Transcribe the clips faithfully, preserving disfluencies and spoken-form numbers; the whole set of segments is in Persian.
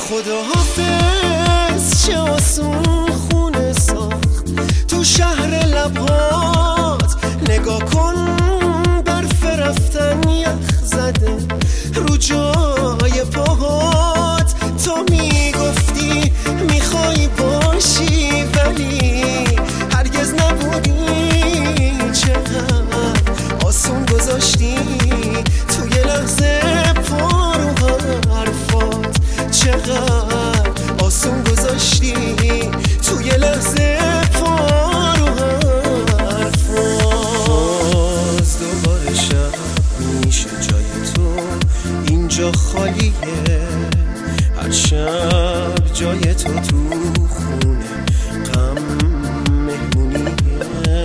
خدا حافظ چه آسون خونه ساخت تو شهر لبهات، نگاه کن برف رفتن یخ زده رو جای پاهات. تو میگفتی میخوای باشی ولی هرگز نبودی، چقدر آسون گذاشتی توی لحظه پا رو حرفات، چقدر آسون گذاشتی توی لحظه پا رو حرفات. باز دوباره شب میشه جای تو اینجا خالیه، هر شب جای تو تو خونه غم مهمونیه.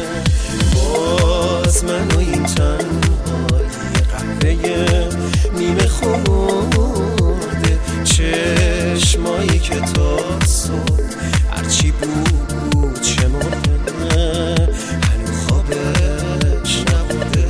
باز من و این تنهایی قهوه نیمه خورده، چشمایی که تا صبح هرچی بود شمرده هنو خوابش نبوده.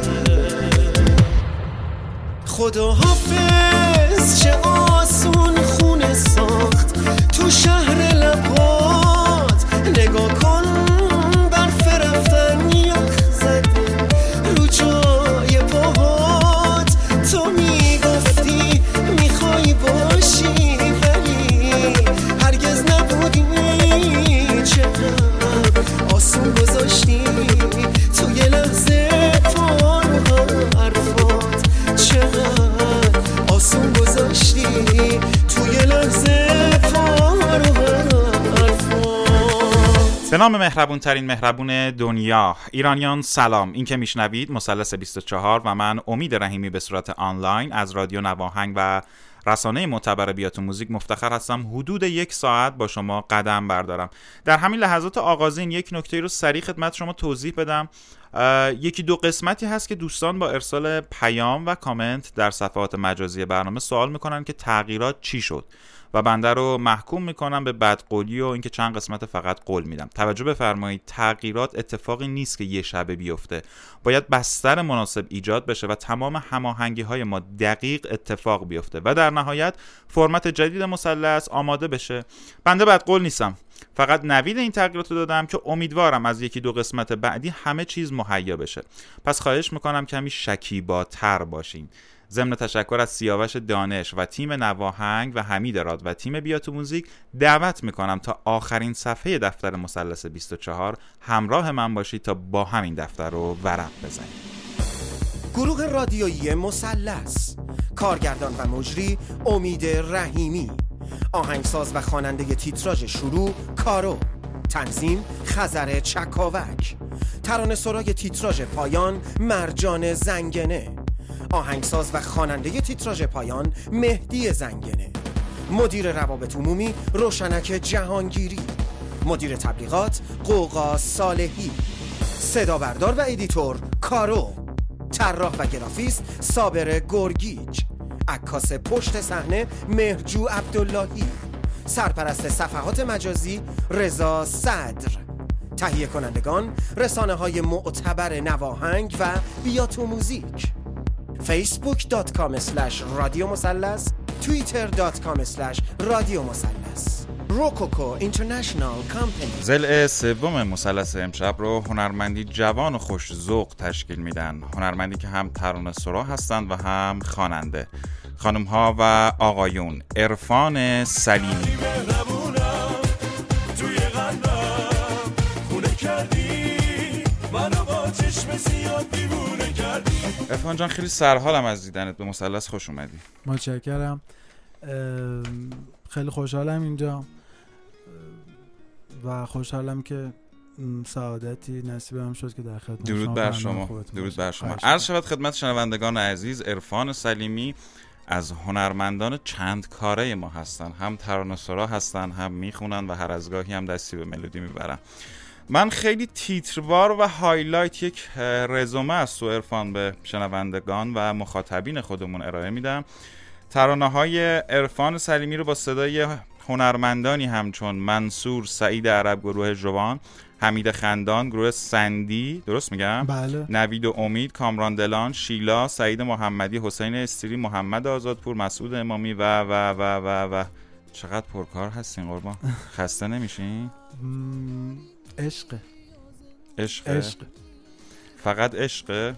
خدا حافظ چه آسون خونه ساخت تو شهر لبات، نگاه کن برف رفتن یخ زده رو جای پاهات. تو میگفتی میخوای باشی ولی هرگز نبودی، چقدر آسون گذاشتی توی لحظه پا رو حرفات، چقدر آسون گذاشتی توی لحظه پا رو حرفات. به نام مهربون ترین مهربون دنیا، ایرانیان سلام. این که میشنوید مثلث بیست و چهار و من امید رحیمی به صورت آنلاین از رادیو نواهنگ و رسانه معتبر بیات و موزیک مفتخر هستم حدود یک ساعت با شما قدم بردارم. در همین لحظات آغازین یک نکته رو سریع خدمت شما توضیح بدم. یکی دو قسمتی هست که دوستان با ارسال پیام و کامنت در صفحات مجازی برنامه سوال میکنن که تغییرات چی شد و بنده رو محکوم میکنم به بدقولی و اینکه چند قسمت فقط قول میدم. توجه بفرمایید، تغییرات اتفاقی نیست که یه شبه بیفته، باید بستر مناسب ایجاد بشه و تمام هماهنگی های ما دقیق اتفاق بیفته و در نهایت فرمت جدید مثلث آماده بشه. بنده بدقول نیستم، فقط نوید این تغییرات رو دادم که امیدوارم از یکی دو قسمت بعدی همه چیز مهیا بشه. پس خواهش میکنم کمی شکیباتر باشین. ضمن تشکر از سیاوش دانش و تیم نواهنگ و حمید راد و تیم بیات و موزیک، دعوت میکنم تا آخرین صفحه دفتر مثلث بیست و چهار همراه من باشید تا با همین دفتر رو ورق بزنیم. گروه رادیویی مثلث، کارگردان و مجری امید رحیمی، آهنگساز و خواننده تیتراژ شروع کارو، تنظیم خزر چکاوک، ترانه‌سرای تیتراژ پایان مرجان زنگنه، آهنگساز و خواننده تیتراژ پایان مهدی زنگنه، مدیر روابط عمومی روشنک جهانگیری، مدیر تبلیغات قوقا صالحی، صدا بردار و ادیتور کارو، طراح و گرافیست صابر گرگیج، عکاس پشت صحنه مهرجو عبداللهی، سرپرست صفحات مجازی رضا صدر، تهیه کنندگان رسانه های معتبر نواهنگ و بیات و موزیک، فیسبوک دات کام اسلش رادیو مثلث، توییتر دات کام اسلش رادیو مثلث. روکوکو اینترنشنال کمپانی. ضلع سوم مثلث امشب رو هنرمندی جوان و خوش ذوق تشکیل میدن. هنرمندی که هم ترانه‌سرا هستند و هم خواننده. خانم ها و آقایون، عرفان سلیمی. عرفان جان خیلی سرحالم از دیدنت، به مثلث خوش اومدی. متشکرم، خیلی خوشحالم اینجا و خوشحالم که سعادتی نصیبم شد که در خدمت درود بر شما. درود بر شما. عرض شود خدمت شنوندگان عزیز، عرفان سلیمی از هنرمندان چند کاره ما هستن، هم ترانه‌سرا هستن، هم میخونن و هر از گاهی هم دستی به ملودی میبرن. من خیلی تیتروار و هایلایت یک رزومه از تو عرفان به شنوندگان و مخاطبین خودمون ارائه میدم. ترانه‌های عرفان سلیمی رو با صدای هنرمندانی همچون منصور سعید عرب گروه جوان، حمید خندان گروه سندی، درست میگم؟ بله. نوید و امید، کامران دلان، شیلا، سعید محمدی، حسین استری، محمد آزادپور، مسعود امامی و و و و و چقدر پرکار هستین قربان. خسته نمیشین؟ عشق عشق عشق فقط عشق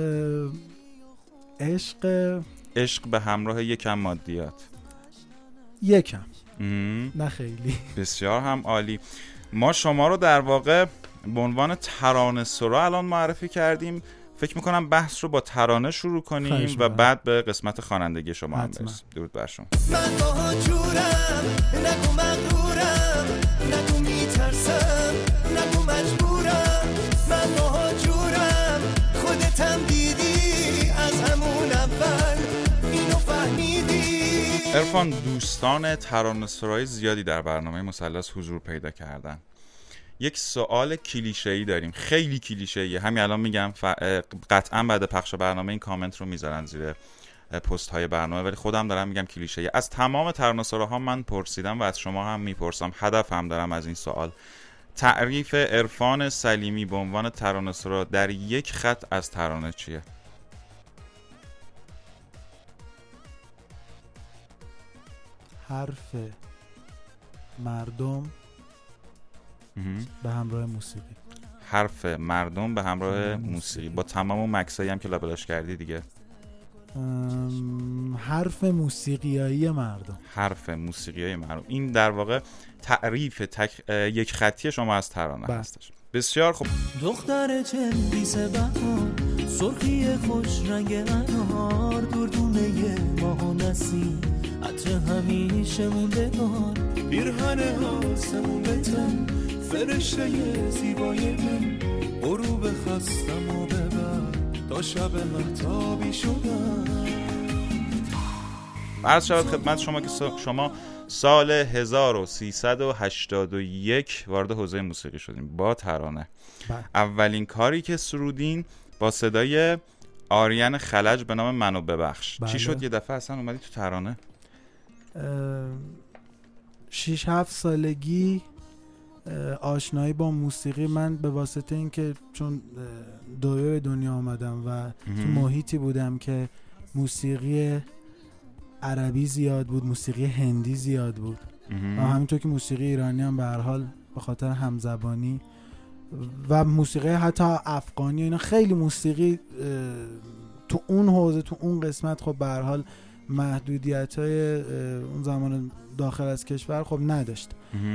عشق عشق به همراه یکم مادیات. یکم ام. نه خیلی. بسیار هم عالی. ما شما رو در واقع به عنوان ترانه سرا الان معرفی کردیم. فکر میکنم بحث رو با ترانه شروع کنیم و بعد به قسمت خوانندگی شما هم برسیم. درود بر شما. من با جورم، نگو مغرورم، نگو میترسم، نگو مجبورم، من با جورم، خودتم دیدی از همون اول اینو فهمیدی. عرفان، دوستان ترانه سرای زیادی در برنامه مثلث حضور پیدا کردن. یک سوال کلیشه‌ای داریم، خیلی کلیشه‌ایه. همین الان میگم ف... قطعا بعد پخش برنامه این کامنت رو میذارن زیر پست های برنامه، ولی خودم دارم میگم کلیشه‌ای. از تمام ترانه‌سراها من پرسیدم و از شما هم میپرسم، هدف هم دارم از این سوال. تعریف عرفان سلیمی به عنوان ترانه‌سرا در یک خط از ترانه چیه؟ حرف مردم به همراه موسیقی. حرف مردم به همراه موسیقی, موسیقی. با تمام اون مکسایی هم که لابلاش کردی دیگه. حرف موسیقیایی مردم. حرف موسیقیایی مردم. این در واقع تعریف تک... یک خطی شما از ترانه با. هستش. بسیار خوب. دختر چندیس بهار، سرخی خوش رنگ انهار، دردونه ماه و نسیم، عطر همیشه مونده بار، پیرهن آسمون بتن، فرشته زیبای من، غروب خستم و ببر تا شب مهتابی شدم. عرض شود خدمت شما که شما سال هزار و سیصد و هشتاد و یک وارد حوزه موسیقی شدیم با ترانه. بله. اولین کاری که سرودین با صدای آریان خلج به نام منو ببخش. بله. چی شد یه دفعه اصلا اومدی تو ترانه؟ شیش هفت سالگی آشنایی با موسیقی من به واسطه اینکه چون دوباره به دنیا آمدم و تو محیطی بودم که موسیقی عربی زیاد بود، موسیقی هندی زیاد بود و همینطور که موسیقی ایرانی هم به هر حال به خاطر همزبانی و موسیقی حتی افغانی، اینا خیلی موسیقی تو اون حوزه تو اون قسمت خب به هر حال محدودیت‌های اون زمان داخل از کشور خب نداشت.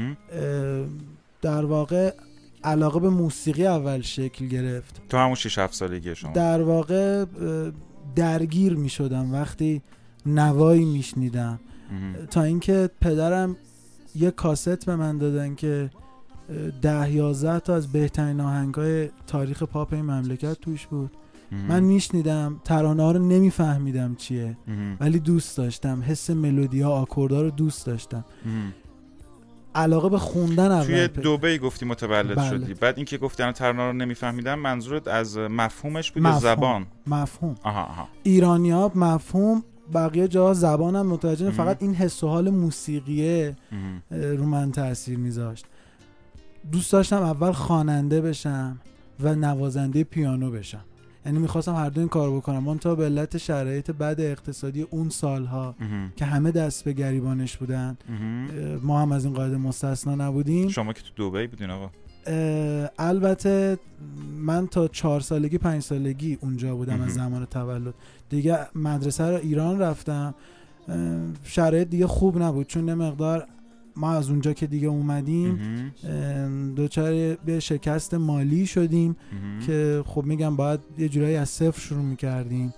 در واقع علاقه به موسیقی اول شکل گرفت تو همون شش هفت سالگی شما. در واقع درگیر می شدم وقتی نوایی می شنیدم، تا اینکه پدرم یه کاست به من دادن که ده یازده تا از بهترین آهنگای تاریخ پاپ این مملکت توش بود. من میشنیدم، ترانه ها رو نمیفهمیدم چیه ولی دوست داشتم، حس ملودی ها آکوردها رو دوست داشتم. علاقه به خوندن اول. توی دبی گفتی متولد بله. شدی، بعد اینکه گفتی انا ترانه رو نمیفهمیدم، منظورت از مفهومش بود مفهوم. یا زبان؟ مفهوم. آها آها. ایرانی‌ها مفهوم، بقیه جاها زبانم متوجه، فقط این حس و حال موسیقیه رو من تاثیر میذاشت. دوست داشتم اول خواننده بشم و نوازنده پیانو بشم، یعنی میخواستم هر دو این کار بکنم. من تا به علت شرایط بد اقتصادی اون سالها که همه دست به گریبانش بودن، ما هم از این قاعده مستثنا نبودیم. شما که تو دبی بودین آقا؟ البته من تا چهار سالگی پنج سالگی اونجا بودم از زمان تولد دیگه. مدرسه رو ایران رفتم، شرایط دیگه خوب نبود چون مقدار ما از اونجا که دیگه اومدیم دوچار یه شکست مالی شدیم که خب میگم باید یه جورایی از صفر شروع میکردیم.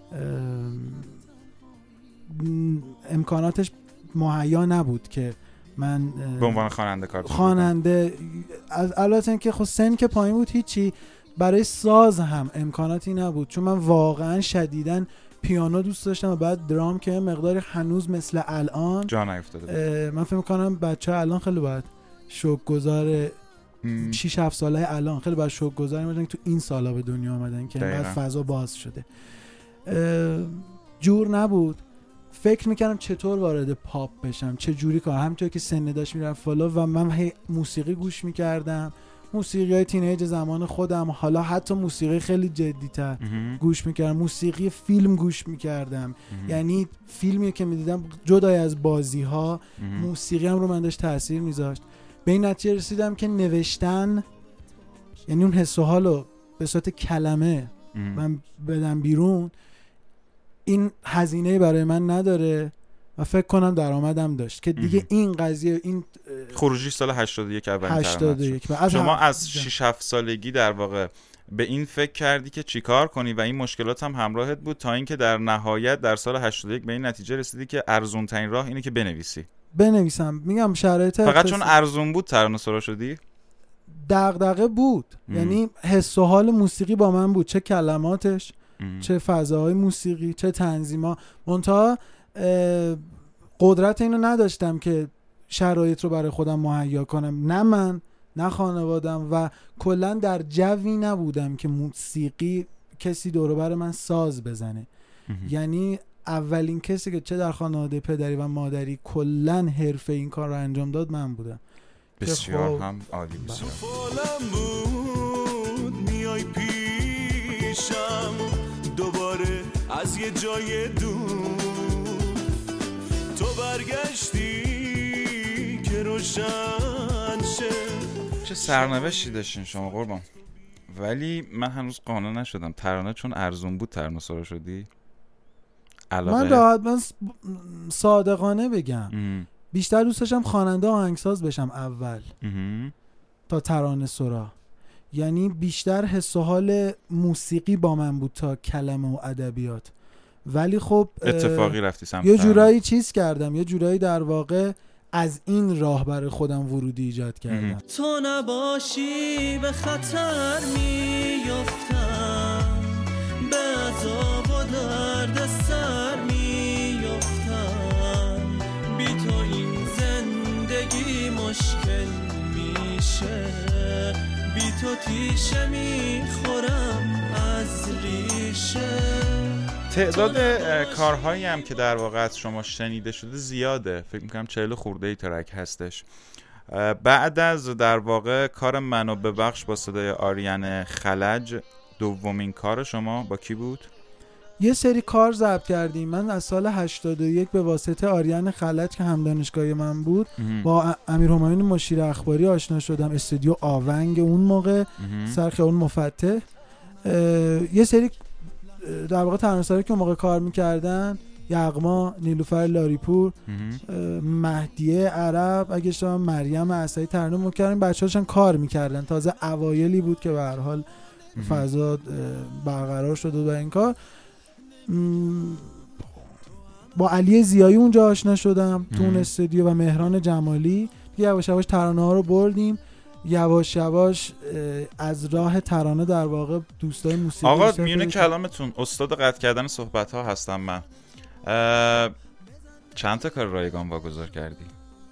امکاناتش مهیا نبود که من به عنوان خواننده کار کنم. خواننده البته اینکه خب سن که پایین بود هیچی، برای ساز هم امکاناتی نبود چون من واقعا شدیداً پیانو دوست داشتم و بعد درام که مقداری هنوز مثل الان جا نیفتاده. من فکر می‌کنم بچه‌ها الان خیلی باید شوک‌گذار شش هفت ساله الان خیلی باید شوک‌گذار باشن که تو این سالا به دنیا آمدن که بعد فضا باز شده. جور نبود. فکر میکردم چطور وارد پاپ بشم، چه جوری کار. همونطور که سن داشت میرفت بالا و من هی موسیقی گوش میکردم، موسیقی های تینیج زمان خودم، حالا حتی موسیقی خیلی جدی‌تر گوش میکردم، موسیقی فیلم گوش میکردم. یعنی فیلمی که میدیدم جدای از بازی ها، موسیقی هم رو من داشت تاثیر میذاشت. به این نتیجه رسیدم که نوشتن، یعنی اون حس و حالو به صورت کلمه من بدم بیرون، این هزینه برای من نداره و فکر کنم درآمدم داشت که دیگه این قضیه، این خروجی سال هشتاد و یک اولین هشتاد و یک ترانه شما از شش هفت سالگی در واقع به این فکر کردی که چیکار کنی و این مشکلات هم همراهت بود تا اینکه در نهایت در سال هشتاد و یک به این نتیجه رسیدی که ارزون ترین راه اینه که بنویسی. بنویسم. میگم شرایط فقط چون ارزون بود ترانه سرا شدی؟ دغدغه بود. ام. یعنی حس و حال موسیقی با من بود، چه کلماتش، ام. چه فضاهای موسیقی، چه تنظیما. منتها قدرت اینو نداشتم که شرایط رو برای خودم مهیا کنم، نه من نه خانوادم، و کلا در جوی نبودم که موسیقی کسی دور و بر من ساز بزنه. یعنی اولین کسی که چه در خانواده پدری و مادری کلا حرفه این کار رو انجام داد من بودم. بسیار هم عالی. بسیار بود میای پیشم دوباره از یه جای دور، تو برگشتی که روشن شه. چه سرنوشتی داشتین شما قربان. ولی من هنوز قانع نشدم، ترانه چون ارزون بود ترانه سرا شدی؟ علاقه من راحت من صادقانه بگم ام. بیشتر دوست داشتم خواننده آهنگساز بشم اول ام. تا ترانه سرا. یعنی بیشتر حس و حال موسیقی با من بود تا کلمه و ادبیات. ولی خب اتفاقی رفتی سمت یه جورایی چیز کردم، یه جورایی در واقع از این راه برای خودم ورودی ایجاد کردم. تو نباشی به خطر میافتم، به عذاب و درد سر میافتم، بی تو این زندگی مشکل میشه، بی تو تیشه میخورم از ریشه. تعداد کارهایی هم که در واقع از شما شنیده شده زیاده، فکر میکنم چهل خورده ای ترک هستش. بعد از در واقع کار منو ببخش با صدای آریان خلج، دومین کار شما با کی بود؟ یه سری کار ضبط کردیم. من از سال هشتاد و یک به واسطه آریان خلج که هم دانشگاهی من بود امه. با امیر همایون مشیر اخباری آشنا شدم. استودیو آونگ اون موقع سر خیابون مفتح. یه سری در واقع ترانه‌سرایی که اون موقع کار میکردن، یغما، نیلوفر لاریپور، مهدیه عرب، اگه اشتباه مریم اسدی ترانه میکردن. بچه‌ها داشتن کار میکردن، تازه اوایلی بود که به هر حال فضا برقرار شد و این کار. با علی زیایی اونجا آشنا شدم تو اون استودیو و مهران جمالی. یواش یواش ترانه ها رو بردیم، یواش یواش از راه ترانه در واقع دوستای موسیقی. آقا میونه کلامتون استاد قطع کردن صحبت ها هستم من. چند تا کار رایگان واگذار کردی؟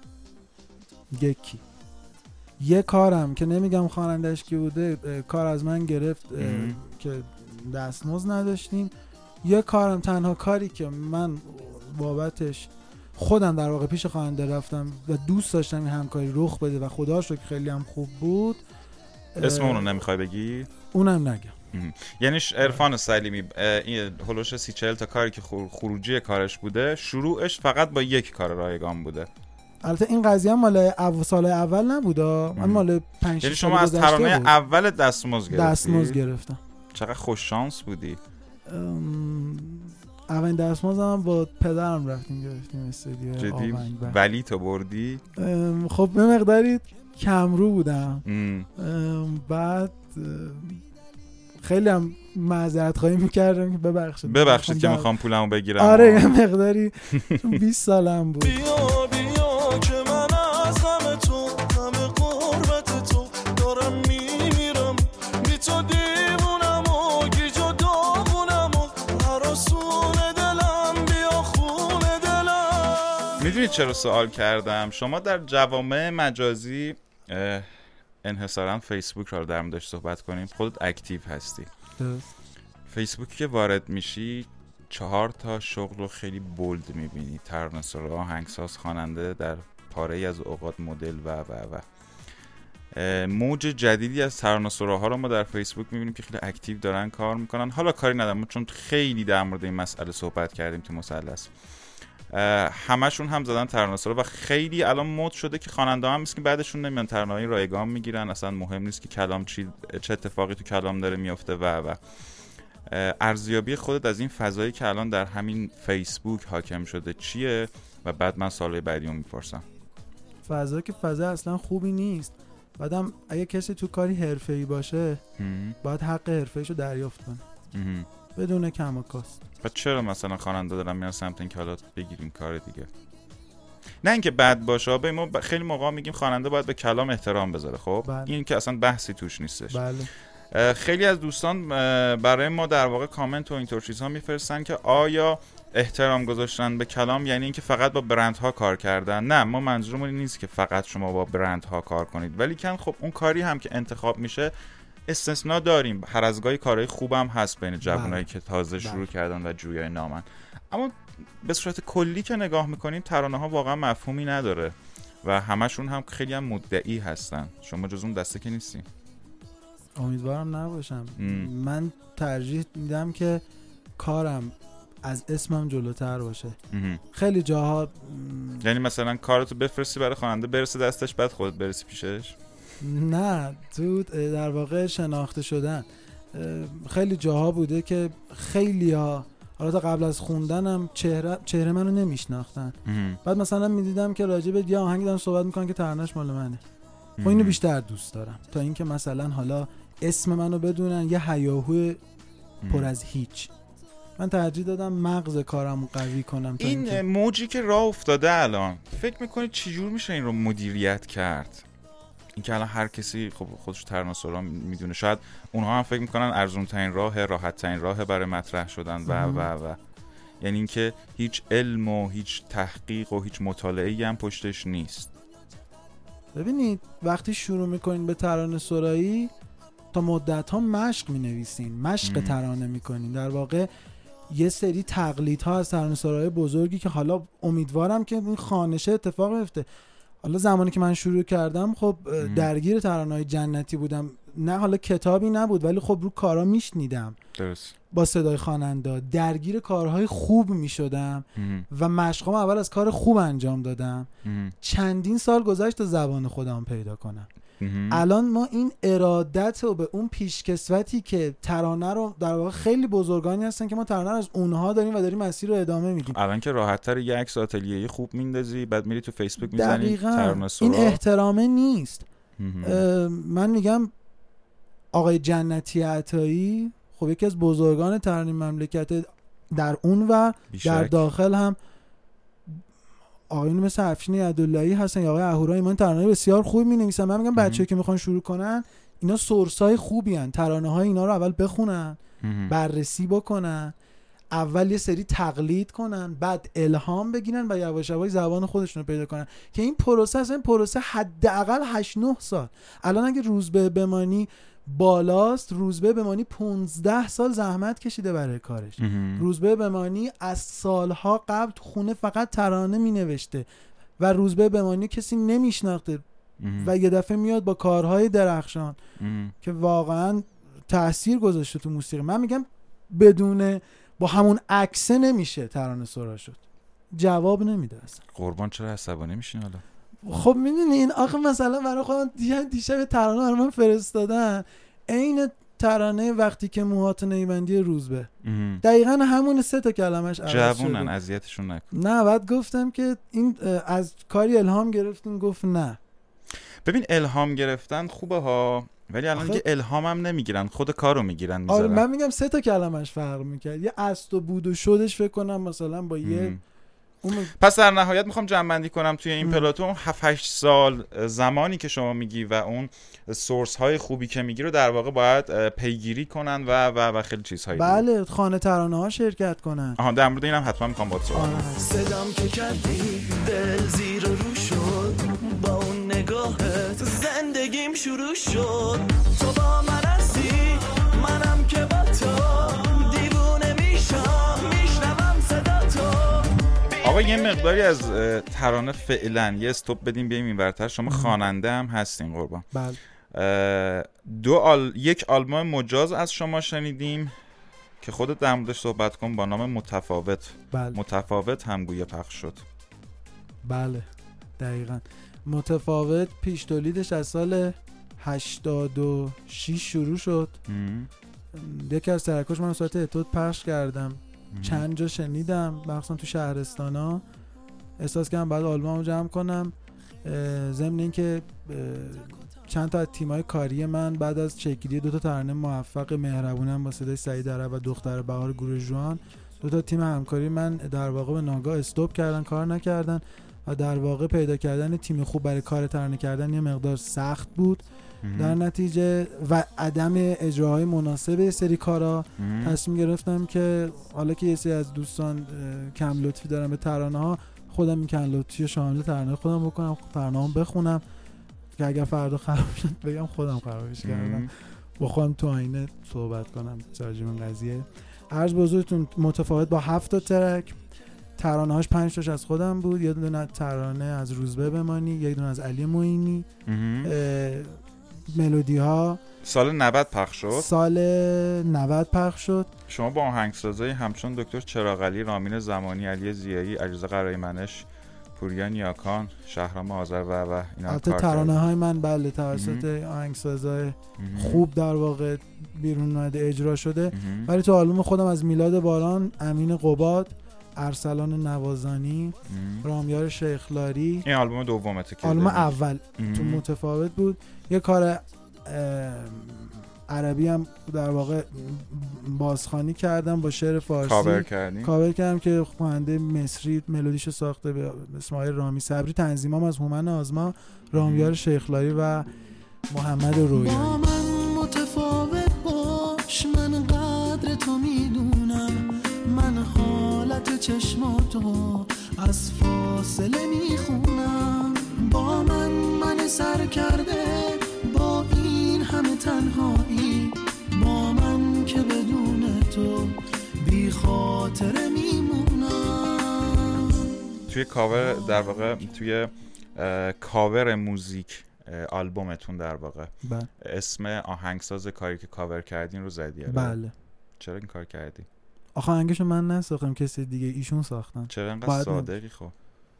یکی. یه کارم که نمیگم خواننده‌اش کی بوده، کار از من گرفت که دستمزد نداشتیم. یه کارم، تنها کاری که من بابتش خودم در واقع پیش خواننده رفتم و دوست داشتم این همکاری رخ بده و خدا شکر خیلی هم خوب بود. اسم اونو نمیخوای بگی؟ اونم نگم. یعنی عرفان سلیمی این هولوش سی چهل تا کاری که خروجی کارش بوده، شروعش فقط با یک کار رایگان بوده. البته این قضیه هم مال او سال اول نبوده، من مال پنج یعنی شما از ترانه اول دستمزد گرفتی؟ دستمزد گرفتم. چقدر خوش شانس بودی. اولین دستمزدم با پدرم رفتیم گرفتیم استودیو جدی؟ ولی تو بردی؟ خب به مقداری کمرو بودم. بعد خیلی هم معذرت خواهی میکردم که ببخشید ببخشید که میخوام پولمو بگیرم. آره یه مقداری بیست سالم بود. بیا بیا که من از غم تو، غم قربت تو دارم میمیرم، بی تو دیوونم و گیج و داغونم و هراسون دلم، بیا خون دلم. میدونی چرا سوال کردم؟ شما در جوامع مجازی انحصاراً فیسبوک رو در موردش صحبت کنیم، خودت اکتیو هستی. درست. فیسبوکی که وارد میشی چهار تا شغل رو خیلی بولد میبینی، ترانه‌سرا، آهنگساز، خواننده، در پاره ای از اوقات مدل و و و موج جدیدی از ترانه‌سراها رو ما در فیسبوک میبینیم که خیلی اکتیو دارن کار میکنن. حالا کاری ندارم چون خیلی در مورد این مسئله صحبت کردیم تو مثلث، همشون هم زدن ترانه‌سرا و خیلی الان مد شده که خواننده هم که بعدشون نمیان ترانه‌های رایگان میگیرن، اصلا مهم نیست که کلام چی، چه اتفاقی تو کلام داره میفته و و ارزیابی خودت از این فضایی که الان در همین فیسبوک حاکم شده چیه؟ و بعد من سوال بعدی رو میپرسم. فضا که فضا اصلا خوبی نیست. بعدم اگه کسی تو کاری حرفه‌ای باشه هم. باید حق حرفه‌ایشو دریافت کنه هم. بدون کم و کاست. بعد چرا مثلا خواننده دارن میان سمت این که حالا بگیریم کار دیگه؟ نه اینکه بد باشه، به ما خیلی موقع میگیم خواننده باید به کلام احترام بذاره. خب بله. این که اصلا بحثی توش نیستش. بله. خیلی از دوستان برای ما در واقع کامنت و اینطور چیزها میفرستن که آیا احترام گذاشتن به کلام یعنی اینکه فقط با برندها کار کردن؟ نه، ما منظورمون این نیست که فقط شما با برندها کار کنید، ولی کن خب اون کاری هم که انتخاب میشه استثناء داریم، هر از گاهی کارهای خوبم هست بین جوانایی که تازه شروع کردن و جویای نامن. اما به صورت کلی که نگاه میکنیم ترانه ها واقعا مفهومی نداره و همشون هم خیلی هم مدعی هستن. شما جز اون دسته که نیستین. امیدوارم نباشم. ام. من ترجیح میدم که کارم از اسمم جلوتر باشه. ام. خیلی جاها یعنی مثلا کارتو بفرستی برای خواننده برسه دستش بعد خودت برسی پیشش؟ نه، تو در واقع شناخته شدن. خیلی جاها بوده که خیلی ها حالا تا قبل از خوندنم چهره چهره منو نمیشناختن، بعد مثلا میدیدم که راجع به یه آهنگ دارن صحبت میکنن که ترانه‌اش مال منه. خب اینو بیشتر دوست دارم تا اینکه مثلا حالا اسم منو بدونن یه هیاهو پر از هیچ. من ترجیح دادم مغز کارمو قوی کنم. این این موجی که راه افتاده الان فکر میکنید چجور میشه این رو مدیریت کرد؟ این که الان هر کسی خب خودش ترانه‌سرا میدونه، شاید اونها هم فکر میکنن ارزون ترین راه، راحت ترین راه برای مطرح شدن و و و یعنی اینکه هیچ علم و هیچ تحقیق و هیچ مطالعه‌ای هم پشتش نیست. ببینید وقتی شروع میکنین به ترانه سرایی تا مدت ها مشق مینویسین، مشق ترانه میکنین، در واقع یه سری تقلیدها از ترانه سرای بزرگی که حالا امیدوارم که این خوانشه اتفاق بیفته. حالا زمانی که من شروع کردم خب درگیر ترانه‌های جنتی بودم، نه حالا کتابی نبود ولی خب رو کارا میشنیدم، درست، با صدای خواننده درگیر کارهای خوب میشدم و مشقام اول از کار خوب انجام دادم. ام. چندین سال گذشت تا زبان خودم پیدا کنم. ام. الان ما این ارادت و به اون پیشکسوتی که ترانه رو در واقع خیلی بزرگانی هستن که ما ترانه رو از اونها داریم و داریم مسیر رو ادامه میدیم. الان که راحت تر یه عکس آتلیه‌ای خوب میندازی بعد میری تو فیسبوک میزنی ترانه سرا. این احترامه نیست. من میگم آقای جنتی عطایی خب یکی از بزرگان ترانه مملکت در اون و در داخل هم آقایون مثل افشین عبداللهی هستن یا آقای اهورا ایمان ترانه بسیار خوب می‌نویسن. من میگم بچه‌ای که میخوان شروع کنن اینا سورسای خوبی ان، ترانه‌های اینا رو اول بخونن، بررسی بکنن، اول یه سری تقلید کنن، بعد الهام بگیرن و یواش یواش زبان خودشون رو پیدا کنن که این پروسه این پروسه حداقل هشت نه سال. الان اگه روزبه بمانی بالاست، روزبه بمانی پونزده سال زحمت کشیده برای کارش. روزبه بمانی از سالها قبل خونه فقط ترانه می نوشته و روزبه بمانی کسی نمیشناخته و یه دفعه میاد با کارهای درخشان که واقعا تأثیر گذاشته تو موسیقی. من میگم بدون با همون عکسه نمیشه ترانه سرا شد. جواب نمیده اصلا. قربان چرا عصبانی میشین حالا؟ خب میدونین آخه مثلا برای خودم دیشب ترانه برای من فرستادن، عین ترانه وقتی که موهات نیبندی روزبه، دقیقاً همون سه تا کلمش عوض شده. جوونن اذیتشون نکن. نه بعد گفتم که این از کاری الهام گرفتین، گفت نه. ببین الهام گرفتن خوبه ها، ولی الان که الهام هم نمیگیرن، خود کارو میگیرن میذارن. آره من میگم سه تا کلمش فرق میکرد، یه است و بود و شدش فکر کنم مثلا با یه اون... پس در نهایت میخوام جمع بندی کنم توی این پلاتون هفت هشت سال زمانی که شما میگی و اون سورس های خوبی که میگی رو در واقع باید پیگیری کنن و و و خیلی چیزهایی. بله خانه ترانه ها شرکت کنن. آها در مورد اینم حتما میخوام باهات صحبت کنم. صدام که کردی دل زیر رو شد، با اون نگاهت زندگیم شروع شد. تو با من هستی منم که با تو دیوونه میشم، میشنم آقا یه مقداری از ترانه فعلا یه استوب بدیم بیایم اینورتر. شما خواننده هم هستین قربان. بله. دو آل... یک آلبوم مجاز از شما شنیدیم که خودت در موردش صحبت کن با نام متفاوت. بله. متفاوت هم گویا پخش شد. بله دقیقاً. متفاوت پیش تولیدش از سال هشتاد و شش شروع شد. یکی از ترکاش من صورت اتود پخش کردم. ام. چند جا شنیدم مخصوصا تو شهرستانا. احساس کردم بعد آلبومو جمع کنم. ضمن این که چند تا از تیمای کاری من بعد از چکیدی دو تا ترانه موفق مهربونم با صدای سعید عرب و دختر بهار گروه جوان، دو تا تیم همکاری من در واقع به ناگاه استاپ کردن، کار نکردن و در واقع پیدا کردن تیم خوب برای کار ترانه کردن یه مقدار سخت بود. در نتیجه و عدم اجراهای مناسب سری کارا تصمیم گرفتم که حالا که یه سری از دوستان کم لطفی دارن به ترانه ها، خودم این کم لطفی شامل ترانه خودم بکنم، ترانه هم بخونم که اگر فردا خراب شد بگم خودم خرابش کردم، با خودم تو آینه صحبت کنم راجع به این قضیه. عرض به حضورتون متفاوت با هفت تا ترک، ترانه هاش پنج تاش از خودم بود، یه دونه ترانه از روزبه بمانی، یه دونه از علی معینی. ملودی ها سال نود پخش شد. سال نود پخش شد. شما با آهنگسازای همچون دکتر چراغعلی، رامین زمانی، علی ضیایی، علیرضا قرایمنش، پوریا نیاکان، شهرام آذر و و اینا کار کردن. ترانه های من بله توسط آهنگسازای خوب در واقع بیرون اومده اجرا شده. ولی تو آلبوم خودم از میلاد باران، امین قباد، ارسلان نوازانی، رامیار شیخلاری، این آلبوم دومته که آلبوم اول تو متفاوت بود. یه کار عربی هم در واقع بازخوانی کردم با شعر فارسی، کاور کردیم کاور کردم که خواننده مصری ملودیشو ساخته به اسم آقای رامی صبری، تنظیمام از هومن آزما، رامیار شیخلاری و محمد رویانی. با من متفاوت باش، من قدر تو میدونم، من حالت چشماتو از فاصله میخونم. با من من سر کرده با این همه تنهایی، با من که بدون تو بی خاطره میمونم. توی کاور در واقع توی کاور موزیک آلبومتون در واقع بله. اسم آهنگساز کاری که کاور کردین رو زدی؟ بله. چرا این کار کردی؟ آخه آهنگشو من نساختم، کسی دیگه ایشون ساختن. چرا انقدر صادقی؟ خب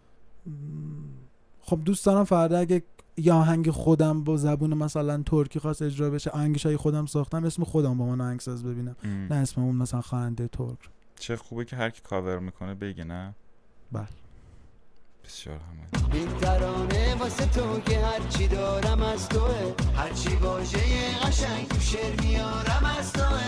خب دوست دارم فردا اگه یا آهنگ خودم با زبون مثلا ترکی خواست اجرا بشه، آهنگشای خودم ساختم، اسم خودم با من آهنگساز ببینم ام. نه اسم اون مثلا خواننده ترک. چه خوبه که هر کی کاور میکنه بگه نه. بله بسیار همه این ترانه واسه تو که هرچی دارم از توه، هرچی واژه قشنگ تو شعر میارم از توه.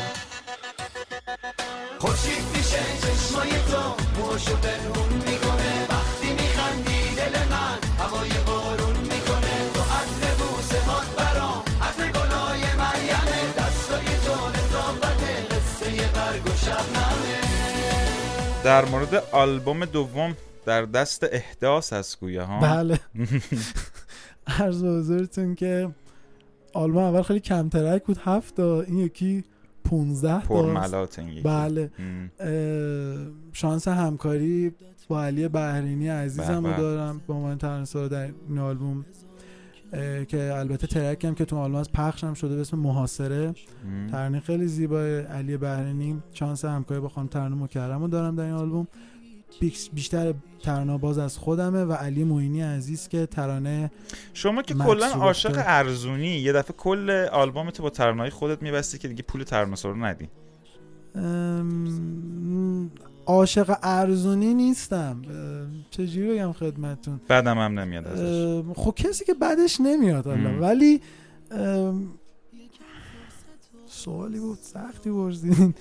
خورشید میشه چشمای تو، موشو پنهون میکنه، وقتی میخندی دل من هوای بارون میکنه. تو عطر بوسه هات برام، عطر گلای مریمه، دستای تو لطافت قصه برگ و شبنمه. در مورد آلبوم دوم در دست احداث هست گویا ها؟ بله. عرض به حضورتون که آلبوم اول خیلی کم ترک بود، هفت تا، این یکی پونزده تا پرملات. این یکی بله. شانس همکاری با علی بحرینی عزیزم رو دارم با من ترانه‌سرا در این آلبوم که البته ترک هم که تو آلبوم از پخش هم شده به اسم محاصره. ترانه خیلی زیبای علی بحرینی. شانس همکاری با خانم ترانه مکرم رو دارم در این آلبوم. بیشتر ترانه باز از خودمه و علی معینی عزیز که ترانه. شما که کلا عاشق ارزونی، یه دفعه کل آلبومت با ترانه‌های خودت میبستی که دیگه پول ترانه‌سرا رو ندی. عاشق ارزونی نیستم، چجوری بگم خدمتتون، بعدم هم نمیاد ازش. خب کسی که بعدش نمیاد حالا، ولی سوالی بود سختی پرسیدین.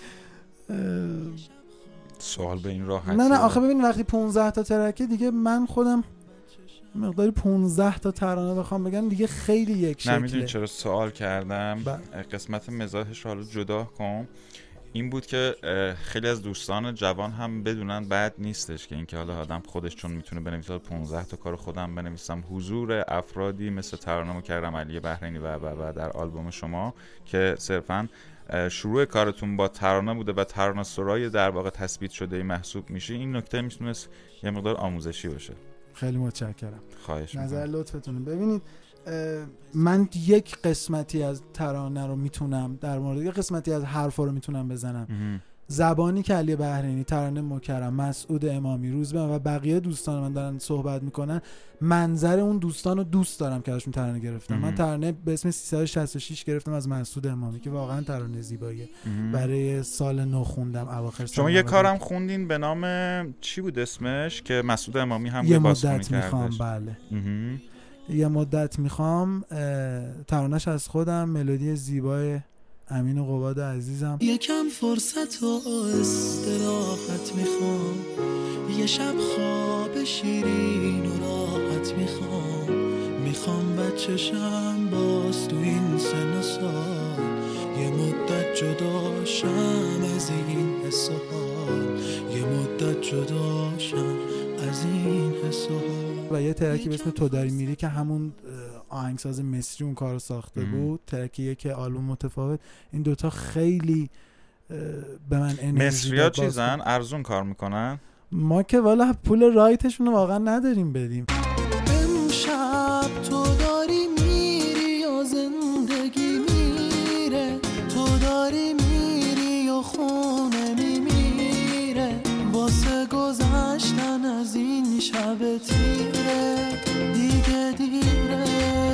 سوال به این راحتی؟ نه نه آخه ببین وقتی پونزده تا ترکه دیگه من خودم مقداری پونزده تا ترانه بخوام بگم دیگه خیلی یک شکله. نمیدونی چرا سوال کردم. با. قسمت مزاحش رو حالا جدا کن. این بود که خیلی از دوستان جوان هم بدونن بد نیستش که اینکه حالا آدم خودش چون میتونه بنویسه پونزده تا کار خودم بنویسم، حضور افرادی مثل ترانه مکرم، علی بحرینی و و و در آلبوم شما که صرفاً شروع کارتون با ترانه بوده و ترانه سرای در واقع تثبیت شده محسوب میشه، این نکته میتونست یه مقدار آموزشی باشه. خیلی متشکرم. خواهش می‌کنم. نظر لطفتونه. ببینید من یک قسمتی از ترانه رو میتونم در مورد یک قسمتی از حرفا رو میتونم بزنم. زبانی که علی بحرینی، ترانه مکرم، مسعود امامی، روزبه و بقیه دوستان من دارن صحبت میکنن، منظر اون دوستان رو دوست دارم که ازشون ترانه گرفتم. من ترانه به اسم سیصد و شصت و شش گرفتم از مسعود امامی که واقعا ترانه زیباییه. برای سال نو خوندم اواخر سال. شما یه کارم خوندین به نام چی بود اسمش که مسعود امامی هم یه مدت میخوام. بله یه مدت میخوام. ترانه‌اش از خودم، ملودی زیبای امین و قباد عزیزم. یکم فرصت و استراحت میخوام، یه شب خواب شیرین و راحت میخوام، میخوام بچشم باز تو این سن و سال، یه مدت جداشم از این حس و حال، یه مدت جداشم از این حس و حال. و یه ترکی به اسم تو داری میری که همون آهنگساز مصری اون کارو ساخته بود. ترکیه که آلبوم متفاوت. این دوتا خیلی به من انرژی مصری‌ها چیزن ارزون کار میکنن. ما که والا پول رایتشون رو واقعا نداریم بدیم. امشب تو داری میری و زندگی میره، تو داری میری و خونه میمیره، واسه گذشتن از این شب تیره دیگه دیره.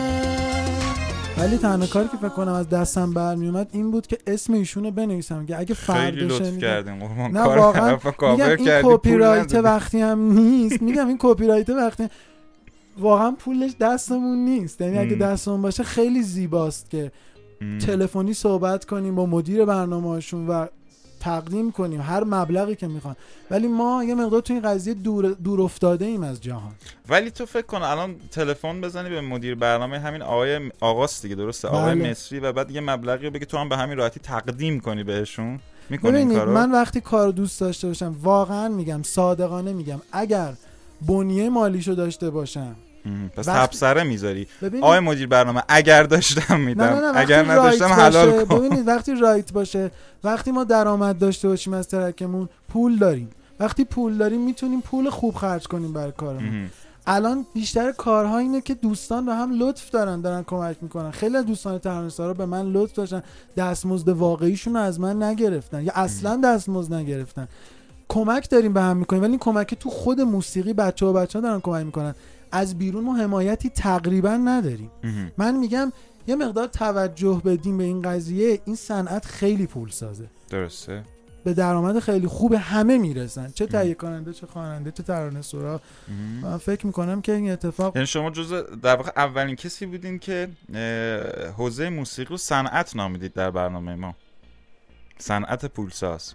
ولی تنها کاری که فکر کنم از دستم برمی اومد این بود که اسم ایشونو بنویسم که اگه خیلی لطف کردیم نه واقعا میگم این کپی رایت وقتی هم نیست، میگم این کپی رایت وقتی واقعا پولش دستمون نیست، یعنی اگه دستمون باشه خیلی زیباست که تلفنی صحبت کنیم با مدیر برنامه‌هاشون و تقدیم کنیم هر مبلغی که میخوان، ولی ما یه مقدار تو این قضیه دور دور افتاده ایم از جهان. ولی تو فکر کن الان تلفن بزنی به مدیر برنامه همین آقای آقاست دیگه، درسته؟ بله. آقای مصری، و بعد یه مبلغی رو بگی تو هم به همین راحتی تقدیم کنی بهشون، میکنی این کارو؟ من وقتی کارو دوست داشته باشم، واقعا میگم صادقانه میگم، اگر بنیه مالیشو داشته باشم پس تبصره میذاری آقای مدیر برنامه اگر داشتم میدم، نه نه نه، اگر نداشتم حلال کن. ببینید وقتی رایت باشه، وقتی ما درآمد داشته باشیم از ترکمون، پول داریم، وقتی پول داریم میتونیم پول خوب خرج کنیم برای کارمون. الان بیشتر کارها اینه که دوستان به هم لطف دارن دارن کمک میکنن. خیلی از دوستان ترانه‌سرا به من لطف داشتن، دستمزد واقعیشون رو از من نگرفتن یا اصلا دستمزد نگرفتن. کمک داریم به هم میکنیم، ولی این کمک تو خود موسیقی بچه‌ها بچه‌ها دارن کمک میکنن. از بیرون ما حمایتی تقریبا نداریم. من میگم یه مقدار توجه بدیم به این قضیه. این صنعت خیلی پول سازه، درسته، به درآمد خیلی خوب همه میرسن، چه تهیه کننده، چه خواننده، چه ترانه‌سرا. من فکر میکنم که این اتفاق، یعنی شما جزء در واقع اولین کسی بودین که حوزه موسیقی رو صنعت نامیدید در برنامه ما. صنعت پولساز،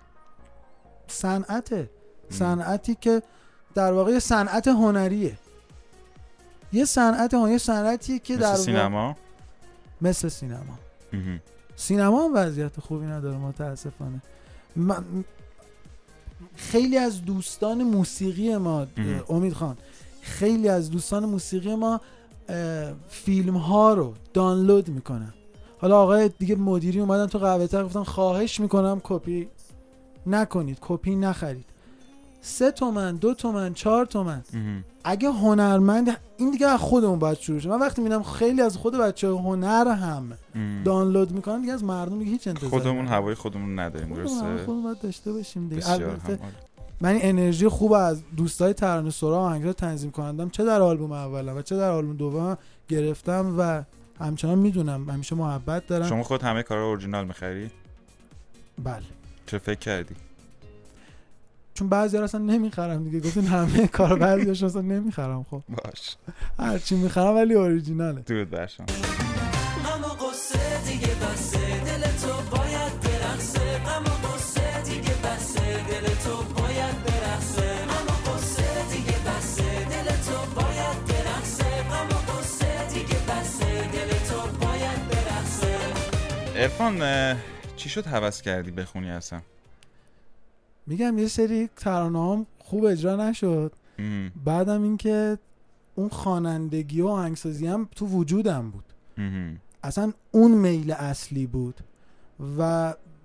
صنعته، صنعتی که در واقع صنعت هنریه، یه صنعت هنری، صنعتیه که در مثل سینما، مثل سینما. سینما هم وضعیت خوبی نداره متاسفانه. من خیلی از دوستان موسیقی ما، امید خان، خیلی از دوستان موسیقی ما فیلم ها رو دانلود میکنن. حالا آقای دیگه مدیری اومدن تو قهوه تر گفتن خواهش میکنم کپی نکنید، کپی نخرید. سه تومن، دو تومن، چهار تومن. اگه هنرمند، این دیگه از خودمون باید شروع شه. من وقتی میبینم خیلی از خود بچه هنر هم ام. دانلود میکنن، دیگه از مردم دیگه هیچ انتظاری خودمون هوای خودمون نداریم، درسته؟ خودمون باید داشته باشیم دیگه. البته من این انرژی خوب از دوستای ترانه‌سرا و آهنگساز تنظیم کنندم، چه در آلبوم اولم و چه در آلبوم دوم گرفتم و همچنان میدونم همیشه محبت دارم. شما خود همه کارا اورجینال میخری؟ بله. چه فکر کردی؟ چون بعضی‌ها اصلا نمیخرم دیگه، گفتین همه کارا بعضی‌هاش اصلا نمیخرم. خب باش، هر چی میخرم ولی اوریجیناله. درود بر شما. غم و قصه دیگه بسه، دل تو باید برقصه، غم و قصه دیگه بسه، دل تو باید برقصه، غم و قصه دیگه بسه، دل تو باید برقصه، غم و قصه دیگه بسه، دل تو باید برقصه. عرفان چی شد هوس کردی بخونی اصلا؟ میگم یه سری ترانه‌هام خوب اجرا نشد، بعدم این که اون خوانندگی و آهنگسازی هم تو وجودم بود، اصلا اون میل اصلی بود و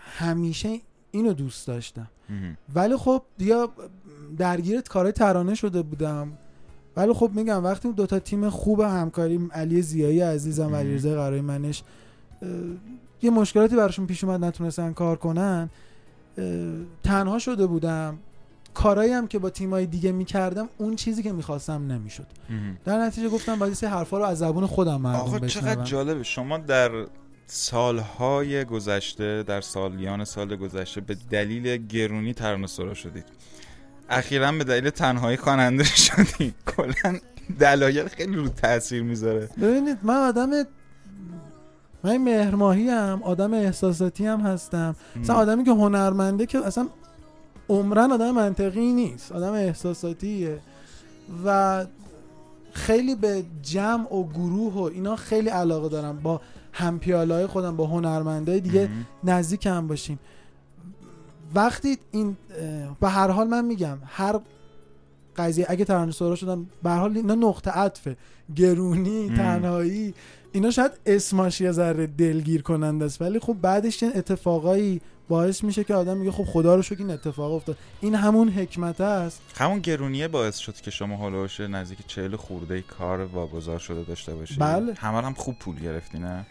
همیشه اینو دوست داشتم. ولی خب دیگه درگیر کارهای ترانه شده بودم. ولی خب میگم وقتی دو تا تیم خوب همکاری، علی زیایی عزیزم و علیرضا قرایی منش، یه مشکلاتی براشون پیش اومد نتونستن کار کنن، تنها شده بودم. کارایی هم که با تیمای دیگه میکردم اون چیزی که میخواستم نمیشد. در نتیجه گفتم باید این حرفا رو از زبون خودم مردم بشنوم. آقا چقدر جالبه شما در سالهای گذشته، در سالیان سال گذشته به دلیل گرونی ترانه سرا شدید، اخیراً به دلیل تنهایی خواننده شدید. کلاً دلایل خیلی رو تاثیر میذاره. ببینید من آدم من مهرماهی ام، آدم احساساتی هم هستم. مثلا آدمی که هنرمنده که اصلا عمرن آدم منطقی نیست، آدم احساساتیه و خیلی به جمع و گروه و اینا خیلی علاقه دارم. با همپیالای خودم، با هنرمندای دیگه نزدیک هم باشیم. وقتی این به هر حال من میگم هر قضیه اگه ترانه سرا شدم به هر حال اینا نقطه عطفه. گرونی، تنهایی، اینا شاید اسمش یه ذره دلگیر کننده است، ولی خب بعدش این اتفاقایی باعث میشه که آدم میگه خب خدا رو شکر این اتفاق افتاد. این همون حکمت است. همون گرونیه باعث شد که شما هولوش نزدیک چهل خورده کار واگذار شده داشته باشید. بله. همه هم خوب پول گرفتی نه؟